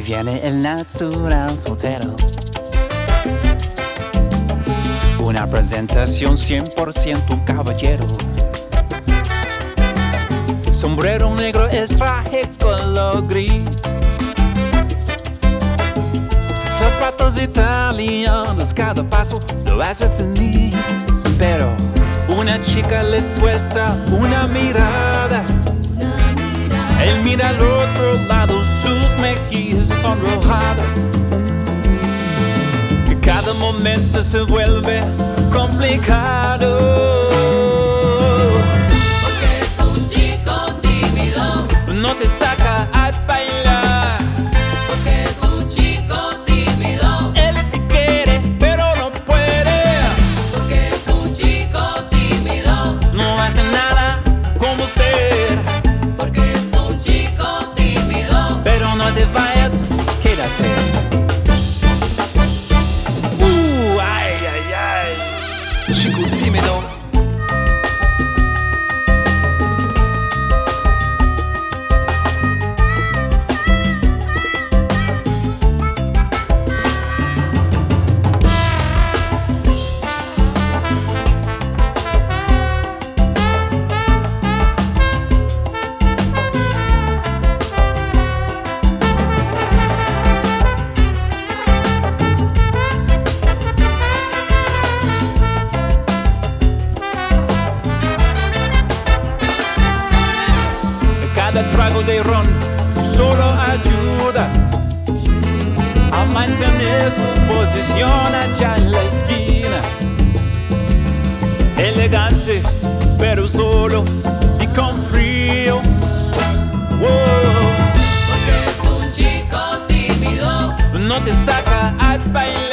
viene el natural soltero. Una presentación 100% un caballero. Sombrero negro, el traje color gris. Zapatos italianos, cada paso lo hace feliz. Pero una chica le suelta una mirada. Él mira al otro lado, sus mejillas sonrojadas. Cada momento se vuelve complicado. Porque es un chico tímido. No te saca a bailar. Porque es un chico tímido. Él sí quiere, pero no puede. Porque es un chico tímido. No hace nada como usted. Porque es un chico tímido. Pero no te vayas, quédate. Chico tímido. Cada trago de ron solo ayuda a mantener su posición allá en la esquina. Elegante, pero solo y con frío. Wow. Porque es un chico tímido. No te saca a bailar.